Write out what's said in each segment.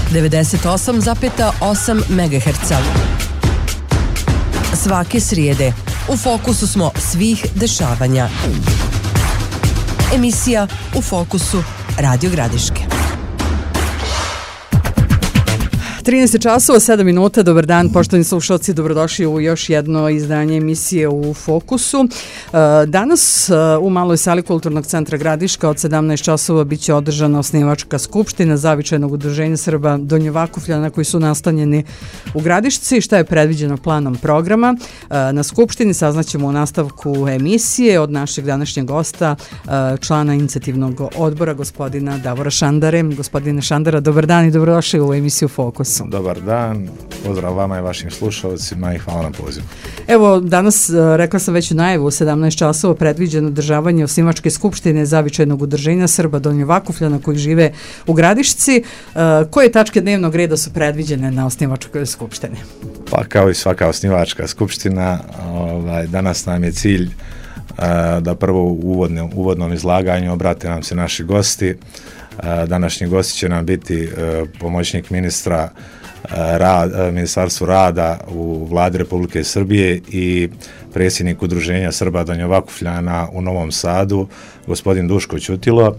98,8 MHz. Svake srijede u fokusu smo svih dešavanja. Emisija U fokusu Radio Gradiške. 13 časova, 7 minuta, dobar dan, poštovani slušalci, dobrodošli u još jedno izdanje emisije U fokusu. Danas u maloj sali Kulturnog centra Gradiška od 17 časova biće održana osnivačka skupština Zavičajnog udruženja Srba Donje Vakufljana koji su nastanjeni u Gradišci. Šta je predviđeno planom programa? Na skupštini saznaćemo u nastavku emisije od našeg današnjeg gosta, člana inicijativnog odbora, gospodina Davora Šandare. Gospodine Šandara, dobar dan i dobrodošli u emisiju Fokus. Dobar dan, pozdrav vama i vašim slušalcima i hvala na pozivu. Evo, danas, rekla sam već u najavu, u 17 časova predviđeno održavanje osnivačke skupštine Zavičajnog udruženja Srba Donje Vakufljana koji žive u Gradišci. Koje tačke dnevnog reda su predviđene na osnivačkoj skupštini? Pa kao i svaka osnivačka skupština, danas nam je cilj da prvo u uvodnom izlaganju obrate nam se naši gosti. Današnji gosti će nam biti pomoćnik ministra Ministarstva rada u Vladi Republike Srbije i predsjednik udruženja Srba Donje Vakufljana u Novom Sadu, gospodin Duško Ćutilo,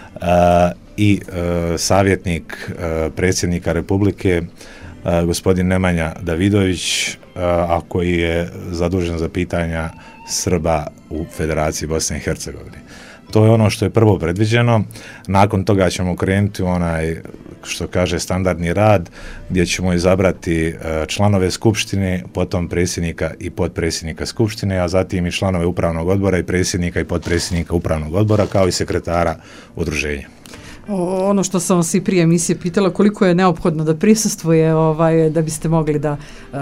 i savjetnik predsjednika Republike, gospodin Nemanja Davidović, a koji je zadužen za pitanja Srba u Federaciji Bosne i Hercegovine. To je ono što je prvo predviđeno. Nakon toga ćemo krenuti onaj, što kaže, standardni rad, gdje ćemo izabrati članove skupštine, potom predsjednika i potpredsjednika skupštine, a zatim i članove upravnog odbora i predsjednika i potpredsjednika upravnog odbora, kao i sekretara udruženja. Ono što sam vas i prije emisije pitala, koliko je neophodno da prisustvuje da biste mogli da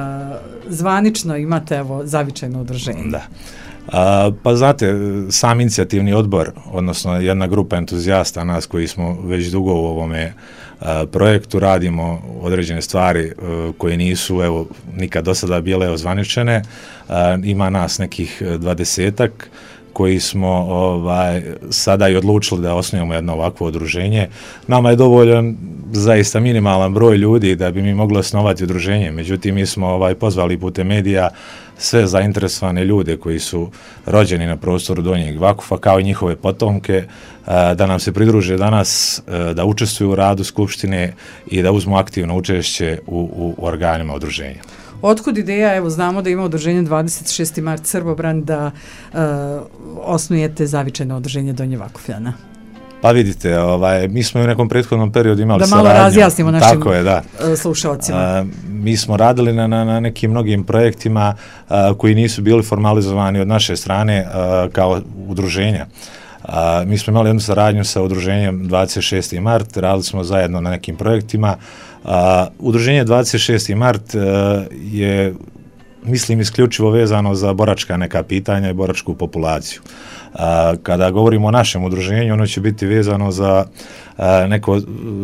zvanično imate zavičajno udruženje? Da. Pa znate, sam inicijativni odbor, odnosno jedna grupa entuzijasta, nas koji smo već dugo u ovome projektu, radimo određene stvari koje nisu nikad do sada bile ozvaničene. Ima nas nekih 20-ak koji smo sada i odlučili da osnujemo jedno ovakvo udruženje. Nama je dovoljan zaista minimalan broj ljudi da bi mi mogli osnovati udruženje. Međutim, mi smo pozvali putem medija sve zainteresovane ljude koji su rođeni na prostoru Donjeg Vakufa, kao i njihove potomke, da nam se pridruže danas, da učestvuju u radu skupštine i da uzmu aktivno učešće u organima udruženja. Otkud ideja, znamo da ima udruženje 26. mart Srbobran, da osnujete Zavičajno udruženje Donje Vakufljana? Pa vidite, mi smo u nekom prethodnom periodu imali saradnju. Da malo razjasnimo našim slušalcima. Mi smo radili na nekim mnogim projektima koji nisu bili formalizovani od naše strane kao udruženja. Mi smo imali jednu saradnju sa udruženjem 26. mart, radili smo zajedno na nekim projektima. Udruženje 26. mart je, mislim, isključivo vezano za boračka neka pitanja i boračku populaciju. Kada govorimo o našem udruženju, ono će biti vezano za neko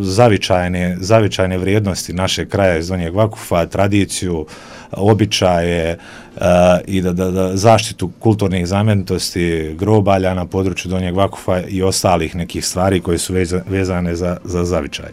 zavičajne vrijednosti našeg kraja iz Donjeg Vakufa, tradiciju, običaje i da zaštitu kulturnih znamenitosti, grobalja na području Donjeg Vakufa i ostalih nekih stvari koje su vezane za zavičaj.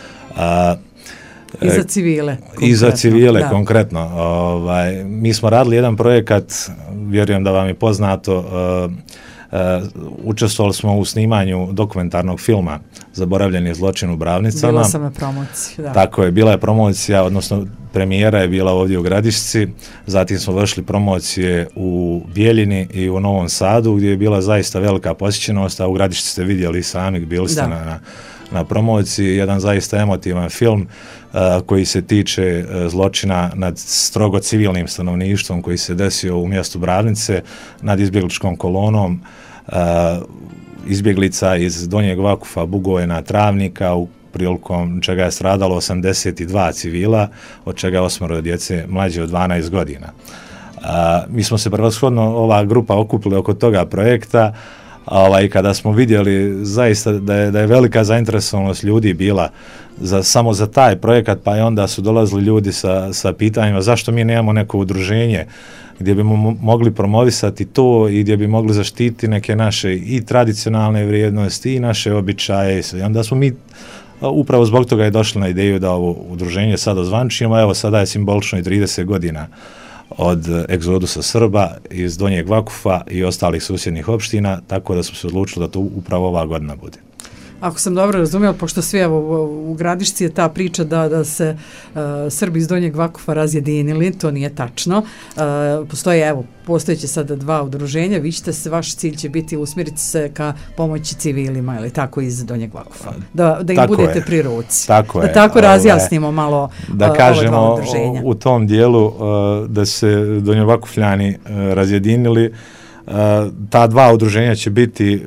I za civile. I za civile, konkretno. Mi smo radili jedan projekat, vjerujem da vam je poznato, učestvovali smo u snimanju dokumentarnog filma Zaboravljeni zločin u Bravnicama. Bila sam na promociji, da. Tako je, bila je promocija, odnosno premijera je bila ovdje u Gradišci, zatim smo vršili promocije u Bijeljini i u Novom Sadu, gdje je bila zaista velika posjećenost, a u Gradišci ste vidjeli sami, bili ste na promociji, jedan zaista emotivan film koji se tiče zločina nad strogo civilnim stanovništvom koji se desio u mjestu Bravnice nad izbjegličkom kolonom izbjeglica iz Donjeg Vakufa, Bugojna, Travnika, u prilikom čega je stradalo 82 civila, od čega 8 djece mlađe od 12 godina. Mi smo se prevashodno, ova grupa, okupili oko toga projekta, i kada smo vidjeli zaista da je velika zainteresovanost ljudi bila samo za taj projekat, pa i onda su dolazili ljudi sa pitanjima zašto mi nemamo neko udruženje gdje bi mogli promovisati to i gdje bi mogli zaštiti neke naše i tradicionalne vrijednosti i naše običaje. I onda smo mi Upravo zbog toga je došlo na ideju da ovo udruženje sad ozvančimo. Evo, sada je simbolično i 30 godina od egzodusa Srba iz Donjeg Vakufa i ostalih susjednih opština, tako da smo se odlučili da to upravo ova godina bude. Ako sam dobro razumjela, pošto svi evo u Gradišci je ta priča da se Srbi iz Donjeg Vakufa razjedinili, to nije tačno. Postojeće sada 2 udruženja, vi ćete se, vaš cilj će biti usmjeriti se ka pomoći civilima, ili tako, iz Donjeg Vakufa. Da im tako budete pri ruci. Tako razjasnimo malo da kažemo ova 2 udruženja. U tom dijelu da se Donjovakufljani razjedinili, ta 2 udruženja će biti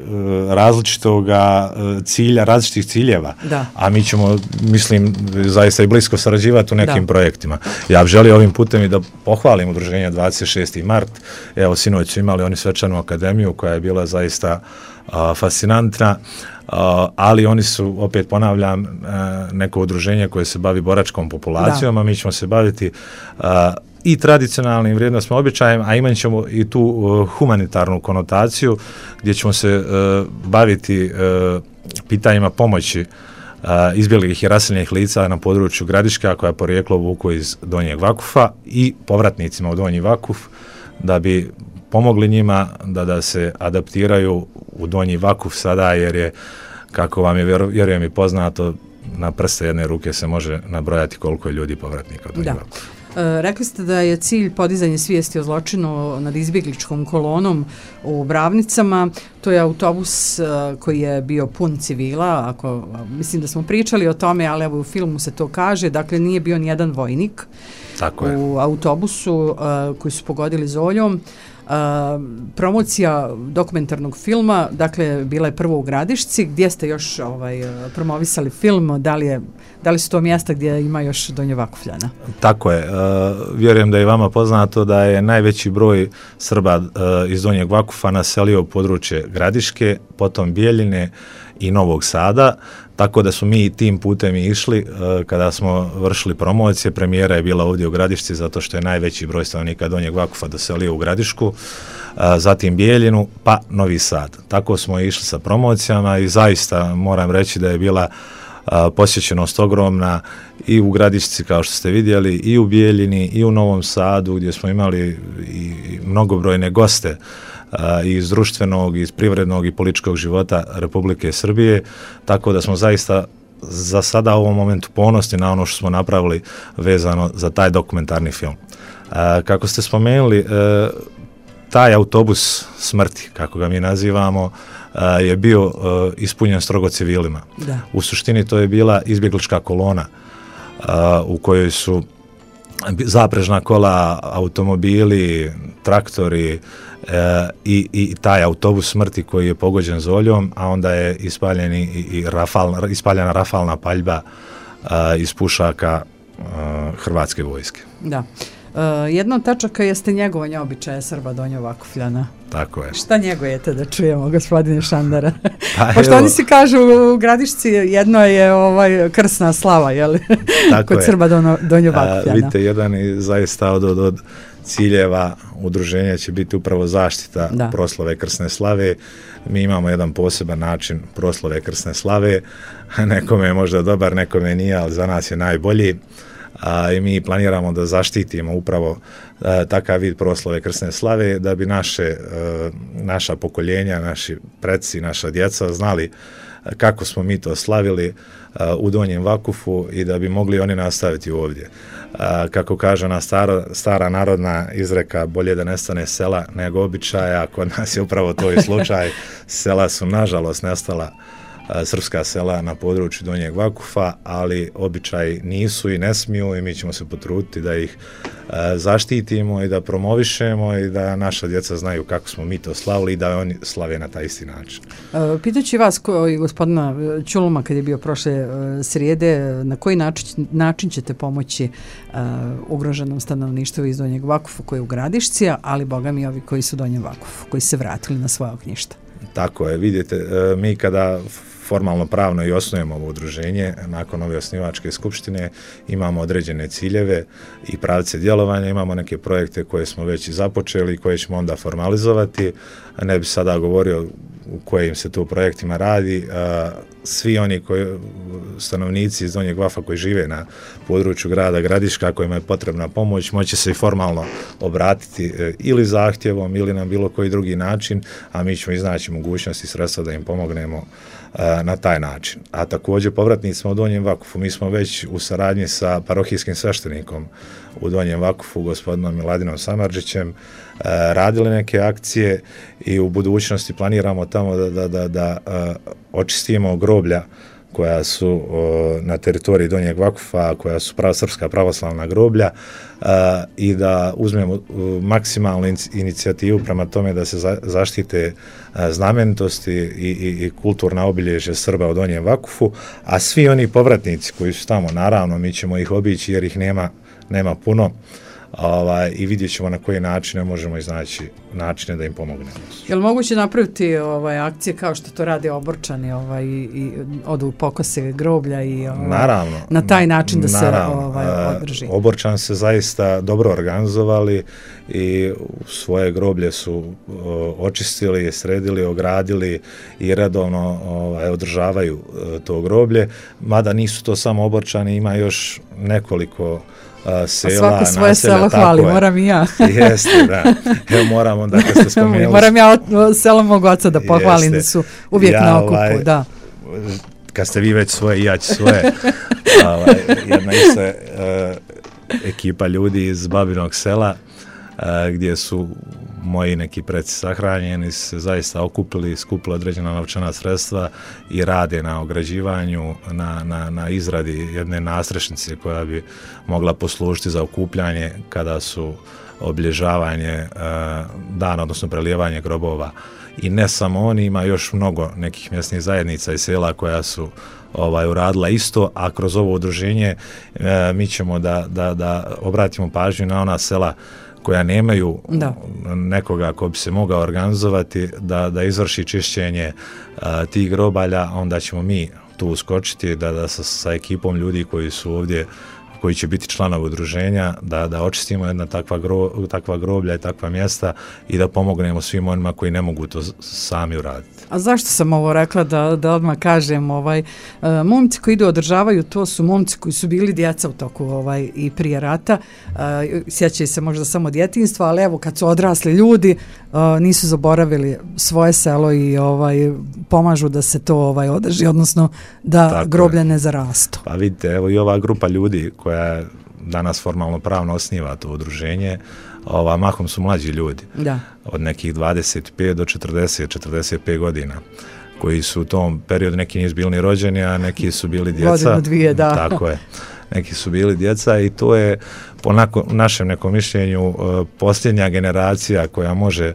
različitih ciljeva, a mi ćemo, mislim, zaista i blisko sarađivati u nekim projektima. Ja bih želio ovim putem i da pohvalim udruženje 26. mart. Evo, sinoć su imali oni svečanu akademiju koja je bila zaista fascinantna, ali oni su, opet ponavljam, neko udruženje koje se bavi boračkom populacijom, a mi ćemo se baviti i tradicionalnim vrijednostima, običajem, a imat ćemo i tu humanitarnu konotaciju gdje ćemo se baviti pitanjima pomoći izbjeglih i raseljenih lica na području Gradiška, koja je porijeklo vuku iz Donjeg Vakufa, i povratnicima u Donji Vakuf, da bi pomogli njima da se adaptiraju u Donji Vakuf sada, jer je, kako vam je vjerujem i poznato, na prste jedne ruke se može nabrojati koliko je ljudi povratnika u Donji Vakuf. Rekli ste da je cilj podizanje svijesti o zločinu nad izbjegličkom kolonom u Bravnicama. To je autobus koji je bio pun civila, mislim da smo pričali o tome, ali evo u filmu se to kaže, dakle nije bio ni jedan vojnik u autobusu koji su pogodili zoljom. Promocija dokumentarnog filma, dakle, bila je prvo u Gradišci. Gdje ste još promovisali film? Da li su to mjesta gdje ima još Donjovakufljana? Tako je. Vjerujem da je vama poznato da je najveći broj Srba iz Donjeg Vakufa naselio područje Gradiške, potom Bijeljine i Novog Sada, tako da su mi tim putem išli kada smo vršili promocije. Premijera je bila ovdje u Gradišci zato što je najveći broj stanovnika Donjeg Vakufa doselio u Gradišku, zatim Bijeljinu, pa Novi Sad. Tako smo išli sa promocijama i zaista moram reći da je bila posjećenost ogromna i u Gradišci, kao što ste vidjeli, i u Bijeljini i u Novom Sadu, gdje smo imali i mnogobrojne goste iz društvenog, iz privrednog i političkog života Republike Srbije, tako da smo zaista za sada u ovom momentu ponosni na ono što smo napravili vezano za taj dokumentarni film. Kako ste spomenuli, taj autobus smrti, kako ga mi nazivamo, je bio ispunjen strogo civilima. U suštini to je bila izbjeglička kolona u kojoj su zaprežna kola, automobili, traktori i taj autobus smrti koji je pogođen zoljom, a onda je ispaljena rafalna paljba iz pušaka Hrvatske vojske. Da. Jedna od tačaka jeste njegovanje običaja Srba Donjovakufljana. Tako je. Šta njegujete, da čujemo, gospodine Šandara? Pošto oni se kažu u Gradišci, jedno je krsna slava, jel? Kod Srba Donjovakufljana. Vidite, jedan i zaista od ciljeva udruženja će biti upravo zaštita proslave krsne slave. Mi imamo jedan poseban način proslave krsne slave. Nekome je možda dobar, nekome nije, ali za nas je najbolji. I mi planiramo da zaštitimo upravo takav vid proslave krsne slave, da bi naša pokoljenja, naši preci, naša djeca znali kako smo mi to slavili u Donjem Vakufu i da bi mogli oni nastaviti ovdje. Kako kaže ona stara narodna izreka, bolje da nestane sela nego običaja, kod nas je upravo to i slučaj. Sela su nažalost nestala, srpska sela na području Donjeg Vakufa, ali običaji nisu i ne smiju i mi ćemo se potruditi da ih zaštitimo i da promovišemo i da naša djeca znaju kako smo mi to slavili i da oni slave na taj isti način. Pitajući vas i gospodina Ćuluma kad je bio prošle srijede, na koji način ćete pomoći ugroženom stanovništvu iz Donjeg Vakufa koji je u Gradišci, ali boga mi ovi koji su u Donjem Vakufu, koji se vratili na svoje ognjišta? Tako je, vidite, mi kada formalno pravno i osnujemo ovo udruženje, nakon ove osnivačke skupštine imamo određene ciljeve i pravce djelovanja, imamo neke projekte koje smo već započeli i koje ćemo onda formalizovati. Ne bi sada govorio u kojim se tu projektima radi. svi oni stanovnici iz Donjeg Vakufa koji žive na području grada Gradiška kojima je potrebna pomoć, moće se i formalno obratiti ili zahtjevom ili na bilo koji drugi način, a mi ćemo iznaći mogućnosti i sredstva da im pomognemo na taj način. A također povratnicima u Donjem Vakufu, mi smo već u saradnji sa parohijskim sveštenikom u Donjem Vakufu, gospodinom Miladinom Samardžićem, radili neke akcije i u budućnosti planiramo tamo da očistimo groblja koja su na teritoriji Donjeg Vakufa, koja su srpska pravoslavna groblja i da uzmemo maksimalnu inicijativu prema tome da se zaštite znamenitosti i kulturna obilježja Srba u Donjem Vakufu, a svi oni povratnici koji su tamo, naravno, mi ćemo ih obići jer ih nema puno, i vidjet ćemo na koje načine možemo iznaći načine da im pomognemo. Je li moguće napraviti akcije kao što to rade Oborčani i odu pokose groblja i naravno, na taj način da se održi? Oborčan se zaista dobro organizovali i svoje groblje su očistili, sredili, ogradili i redovno održavaju to groblje, mada nisu to samo Oborčani, ima još nekoliko sela, svako svoje selo hvali, moram i ja. Jeste, da. Evo moram onda kad ste spomenuli. Moram ja selo mog oca da pohvalim, da su uvijek na okupu, da. Kad ste vi već svoje, ja ću svoje. Jedna isto ekipa ljudi iz Babinog sela, gdje su moji neki preci sahranjeni, se zaista okupili, skupili određena novčana sredstva i rade na ograđivanju, na izradi jedne nastrešnice koja bi mogla poslužiti za okupljanje kada su obilježavanje dana, odnosno prelijevanje grobova. I ne samo oni, ima još mnogo nekih mjesnih zajednica i sela koja su uradila isto, a kroz ovo udruženje mi ćemo da obratimo pažnju na ona sela koja nemaju nekoga ko bi se mogao organizovati da izvrši čišćenje tih grobalja, onda ćemo mi tu uskočiti da sa ekipom ljudi koji su ovdje, koji će biti članovi udruženja, da očistimo jedna takva groblja i takva mjesta i da pomognemo svim onima koji ne mogu to sami uraditi. A zašto sam ovo rekla da odmah kažem, momci koji idu održavaju, to su momci koji su bili djeca u toku i prije rata, sjećaju se možda samo djetinjstva, ali evo kad su odrasli ljudi, nisu zaboravili svoje selo i pomažu da se to održi, odnosno da tako groblje ne zarastu. Pa vidite, evo i ova grupa ljudi koja danas formalno pravno osniva to udruženje, mahom su mlađi ljudi, od nekih 25 do 40-45 godina, koji su u tom periodu, neki nisu bili ni rođeni, a neki su bili djeca. Godinu, dvije, da. Tako je. Neki su bili djeca i to je po našem nekom mišljenju posljednja generacija koja može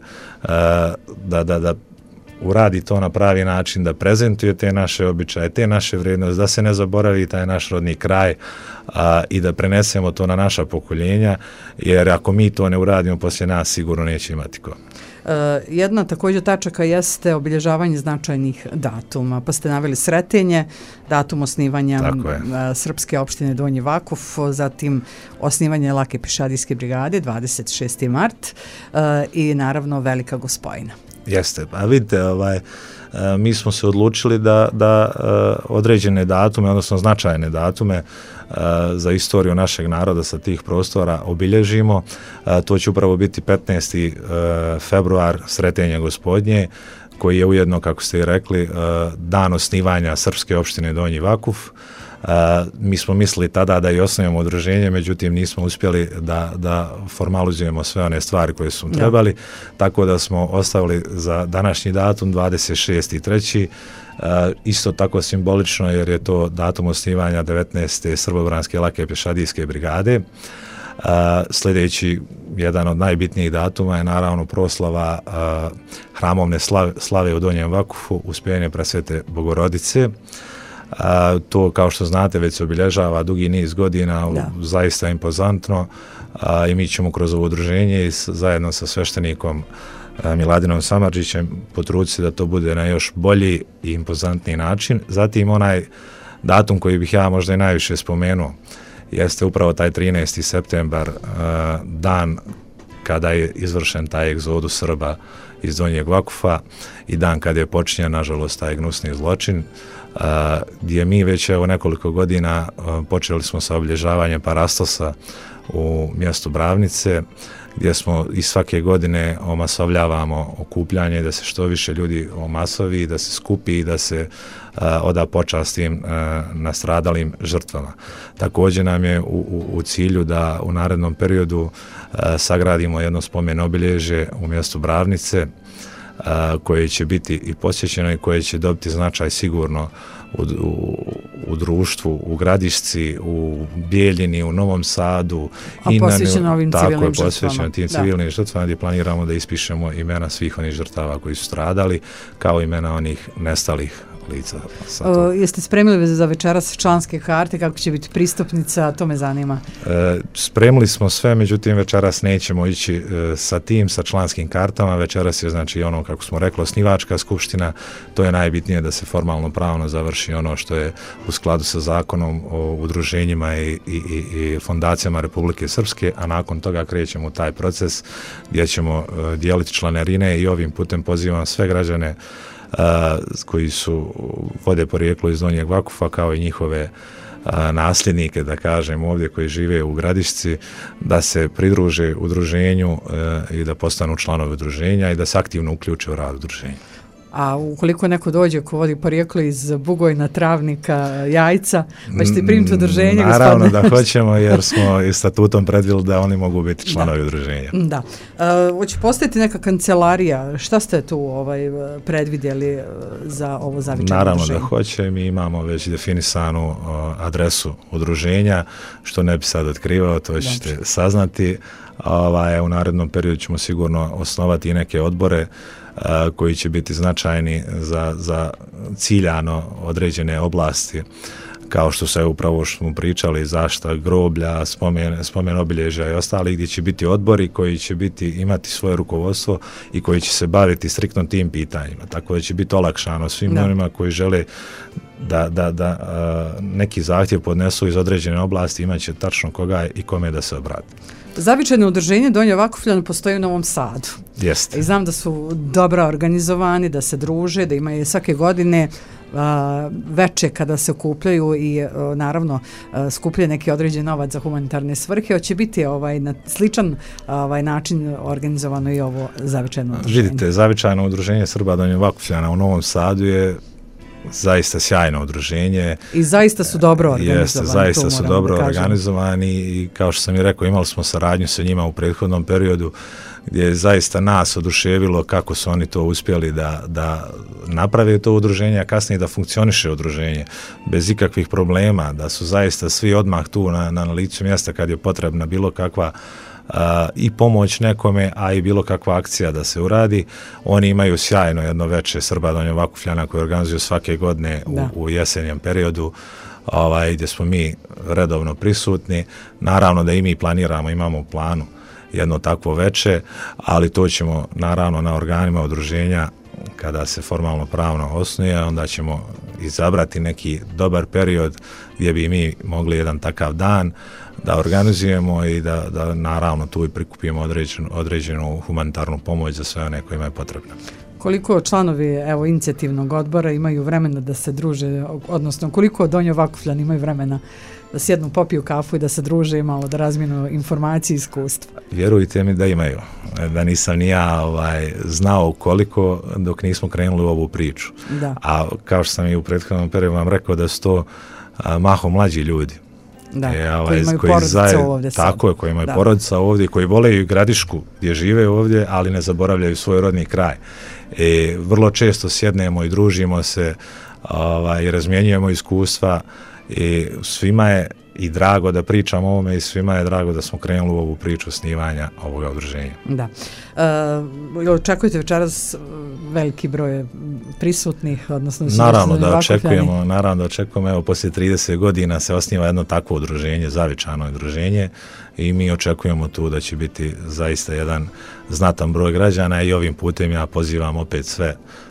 da uradi to na pravi način, da prezentuje te naše običaje, te naše vrijednosti, da se ne zaboravi taj naš rodni kraj i da prenesemo to na naša pokoljenja, jer ako mi to ne uradimo, poslije nas sigurno neće imati ko. Jedna također tačaka jeste obilježavanje značajnih datuma, pa ste naveli Sretenje, datum osnivanja Srpske opštine Donji Vakuf, zatim osnivanje Lake pješadijske brigade 26. mart i naravno Velika Gospojina. Jeste, pa vidite, mi smo se odlučili da određene datume, odnosno značajne datume za istoriju našeg naroda sa tih prostora obilježimo. To će upravo biti 15. februar, Sretenje Gospodnje, koji je ujedno, kako ste i rekli, dan osnivanja Srpske opštine Donji Vakuf. Mi smo mislili tada da i osnovimo udruženje, međutim nismo uspjeli da formalizujemo sve one stvari koje su trebali, tako da smo ostavili za današnji datum 26.3. Isto tako simbolično jer je to datum osnivanja 19. Srbobranske lake pješadijske brigade. Sljedeći, jedan od najbitnijih datuma je naravno proslava hramovne slave u Donjem Vakufu, uspijanje Presvete Bogorodice. To, kao što znate, već se obilježava dugi niz godina, zaista impozantno, i mi ćemo kroz ovo udruženje i zajedno sa sveštenikom Miladinom Samardžićem potruditi da to bude na još bolji i impozantniji način. Zatim onaj datum koji bih ja možda i najviše spomenuo jeste upravo taj 13. septembar, dan kada je izvršen taj egzodus Srba iz Donjeg Vakufa i dan kada je počinjen, nažalost, taj gnusni zločin. gdje mi već evo nekoliko godina počeli smo sa obilježavanjem Parastosa u mjestu Bravnice, gdje smo i svake godine omasovljavamo okupljanje, da se što više ljudi omasovi, da se skupi i da se oda počast tim nastradalim žrtvama. Također nam je u cilju da u narednom periodu sagradimo jedno spomen obilježje u mjestu Bravnice, koje će biti i posjećeno i koje će dobiti značaj sigurno u društvu, u Gradišci, u Bijeljini, u Novom Sadu. A posvećeno ovim civilnim žrtvama. Tako je, posvećeno tim civilnim žrtvama, gdje planiramo da ispišemo imena svih onih žrtava koji su stradali, kao imena onih nestalih lica. Jeste spremili za večeras članske karte, kako će biti pristupnica, to me zanima. Spremili smo sve, međutim večeras nećemo ići sa članskim kartama, večeras je znači ono, kako smo rekli, osnivačka skupština, to je najbitnije da se formalno pravno završi ono što je u skladu sa zakonom o udruženjima i fondacijama Republike Srpske, a nakon toga krećemo u taj proces gdje ćemo dijeliti članarine i ovim putem pozivam sve građane koji su vode porijeklo iz Donjeg Vakufa, kao i njihove nasljednike, da kažem, ovdje koji žive u Gradišci, da se pridruže udruženju i da postanu članovi udruženja i da se aktivno uključe u rad udruženja. A ukoliko neko dođe ko vodi porijeklo iz Bugojna, Travnika, Jajca, pa ćete primiti udruženje? Naravno da hoćemo, jer smo i statutom predvidjeli da oni mogu biti članovi udruženja. Da. Hoće postojati neka kancelarija? Šta ste tu predvidjeli za ovo zavičajno Naravno udruženje? da hoće. Mi imamo već definisanu adresu udruženja, što ne bi sad otkrivao, to ćete saznati. U narednom periodu ćemo sigurno osnovati i neke odbore koji će biti značajni za ciljano određene oblasti, kao što se upravo što smo pričali, zaštita groblja, spomen obilježja i ostali, gdje će biti odbori koji će imati svoje rukovodstvo i koji će se baviti striktno tim pitanjima. Tako da će biti olakšano svim onima koji žele da neki zahtjev podnesu iz određene oblasti, imat će tačno koga i kome da se obrati. Zavičajno udruženje Donja Vakufljana postoji u Novom Sadu. Jeste. I znam da su dobro organizovani, da se druže, da imaju svake godine veče kada se okupljaju i naravno skupljaju neki određen novac za humanitarne svrhe. Hoće biti na sličan način organizovano i ovo zavičajno udruženje. Vidite, zavičajno udruženje Srba Donja Vakufljana u Novom Sadu je zaista sjajno udruženje. I zaista su dobro organizovani. Jeste, zaista su dobro organizovani i kao što sam i rekao, imali smo saradnju sa njima u prethodnom periodu gdje je zaista nas oduševilo kako su oni to uspjeli da naprave to udruženje, a kasnije da funkcioniše udruženje bez ikakvih problema, da su zaista svi odmah tu na licu mjesta kad je potrebna bilo kakva i pomoć nekome, a i bilo kakva akcija da se uradi. Oni imaju sjajno jedno veče Srba Donja Vakufljana koje organizuju svake godine u jesenjem periodu, gdje smo mi redovno prisutni. Naravno da i mi planiramo, imamo u planu jedno takvo veče, ali to ćemo naravno na organima udruženja kada se formalno pravno osnuje, onda ćemo izabrati neki dobar period gdje bi mi mogli jedan takav dan da organizujemo i da naravno tu i prikupimo određenu humanitarnu pomoć za sve one kojima je potrebno. Koliko članovi inicijativnog odbora imaju vremena da se druže, odnosno koliko Donja Vakufljani imaju vremena da sjednu, popiju kafu i da se druže i malo da razmijenu informacije i iskustva? Vjerujte mi da imaju. Da nisam ni ja znao koliko dok nismo krenuli u ovu priču. Da. A kao što sam i u prethodnom periodu vam rekao da su to mahom mlađi ljudi. Da, koji imaju porodice ovdje. Tako je, koji imaju porodica ovdje, koji vole i Gradišku gdje žive ovdje, ali ne zaboravljaju svoj rodni kraj. Vrlo često sjednemo i družimo se i razmjenjujemo iskustva i svima je i drago da pričamo o ovome i svima je drago da smo krenuli u ovu priču osnivanja ovoga udruženja. Da. Očekujete večeras veliki broj prisutnih, odnosno naravno da očekujemo, evo poslije 30 godina se osniva jedno takvo udruženje, zavičajno udruženje, i mi očekujemo tu da će biti zaista jedan znatan broj građana i ovim putem ja pozivam opet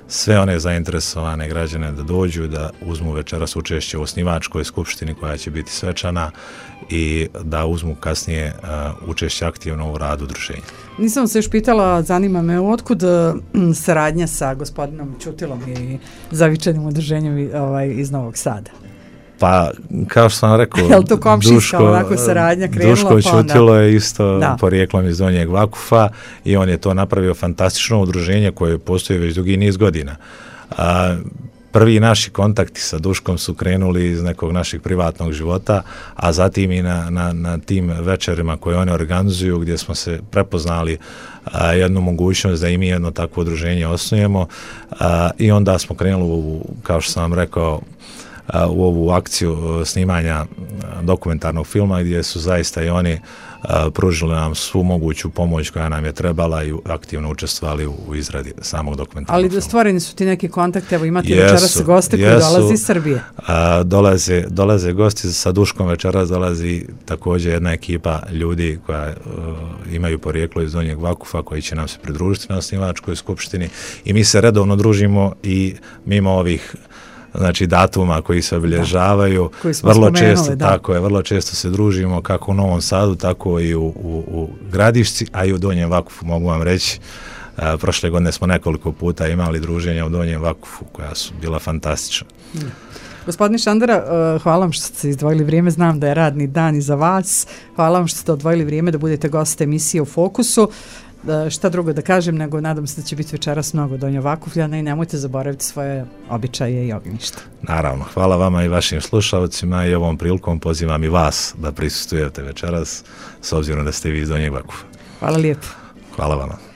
sve one zainteresovane građane da dođu, da uzmu večeras učešće u osnivačkoj skupštini koja će biti svečana i da uzmu kasnije učešće aktivno u radu udruženja. Nisam se još pitala, zanima me otkud saradnja sa gospodinom Ćutilom i zavičajnim udruženjem iz Novog Sada? Pa, kao što sam rekao, je li to komšinska onako saradnja krenula? Duško Ćutilo je isto porijeklom iz Donjeg Vakufa i on je to napravio fantastično udruženje koje postoji već dugi niz godina. Prvi naši kontakti sa Duškom su krenuli iz nekog našeg privatnog života, a zatim i na tim večerima koje oni organizuju gdje smo se prepoznali jednu mogućnost da i mi jedno takvo udruženje osnujemo i onda smo krenuli, kao što sam vam rekao, u ovu akciju snimanja dokumentarnog filma gdje su zaista i oni pružili nam svu moguću pomoć koja nam je trebala i aktivno učestvovali u izradi samog dokumentarnog filma. Ali stvoreni su ti neki kontakti, evo imate večeras goste koji dolaze iz Srbije. Dolaze gosti sa Duškom večeras, dolazi također jedna ekipa ljudi koja imaju porijeklo iz Donjeg Vakufa koji će nam se pridružiti na osnivačkoj skupštini i mi se redovno družimo i mimo ovih datuma koji se obilježavaju, vrlo često se družimo kako u Novom Sadu, tako i u Gradišci, a i u Donjem Vakufu, mogu vam reći. Prošle godine smo nekoliko puta imali druženja u Donjem Vakufu koja su bila fantastična. Gospodine Šandara, hvala vam što ste izdvojili vrijeme, znam da je radni dan i za vas, hvala vam što ste odvojili vrijeme da budete gost emisije u Fokusu. Šta drugo da kažem, nego nadam se da će biti večeras mnogo Donjovakufljana i nemojte zaboraviti svoje običaje i ognjišta. Naravno, hvala vama i vašim slušalcima i ovom prilikom pozivam i vas da prisustvujete večeras s obzirom da ste vi iz Donjeg Vakufa. Hvala lijepo. Hvala vama.